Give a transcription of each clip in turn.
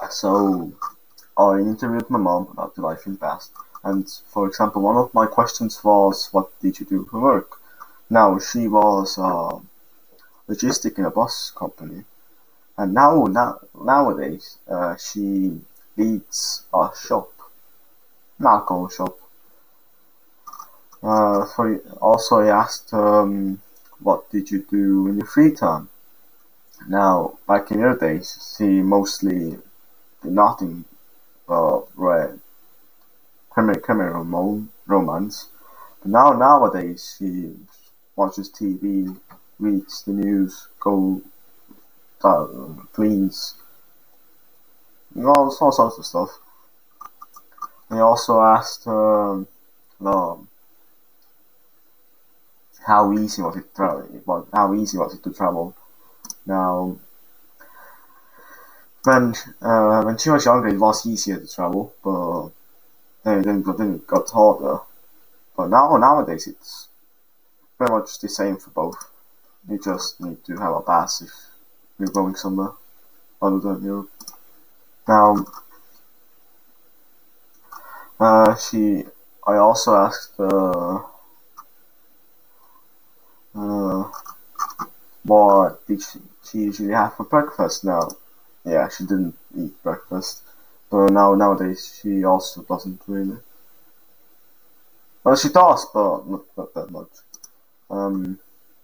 So I interviewed my mom about the life in the past, and for example, one of my questions was, "What did you do for work?" Now she was logistic in a bus company, and nowadays she leads a shop, an alcohol shop. For also, I asked, "What did you do in your free time?" Now, back in her days, she mostly did nothing but read criminal romance. But nowadays, she watches TV, reads the news, cleans, all sorts of stuff. I also asked um, how easy was it to travel. Now, when she was younger, it was easier to travel, but then it got harder. But nowadays, it's pretty much the same for both. You just need to have a pass if you're going somewhere other than Europe. Now, she. I also asked uh, what did she usually have for breakfast. Now, yeah, she didn't eat breakfast, but nowadays she also doesn't really. Well, she does, but not that much. Um,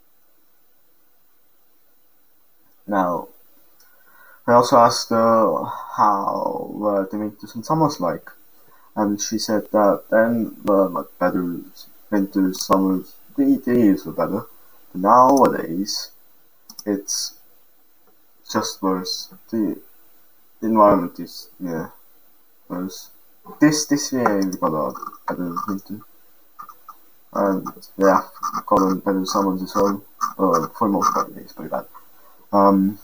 Now, I also asked how the winters and summers like, and she said that then were like better winters, summers, the years were better. But nowadays, it's just worse. The environment is, yeah, worse. This year we got a better winter, and yeah, got a better summers as well. For the most part, it's pretty bad. Um,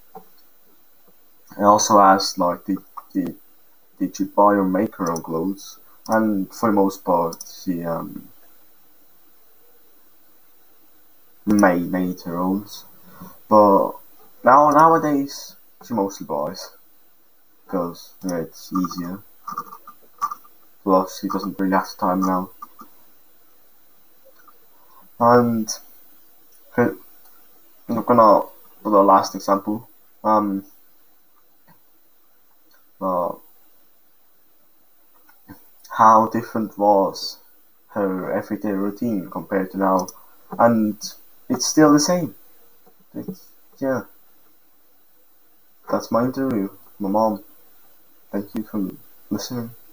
I also asked like, did did you buy or make her own clothes? And for the most part, she made her own. But nowadays, she mostly buys because it's easier. Plus, she doesn't really have time now. And okay, I'm gonna for the last example. Uh, how different was her everyday routine compared to now? And it's still the same. It's, yeah, that's my interview. My mom. Thank you for listening.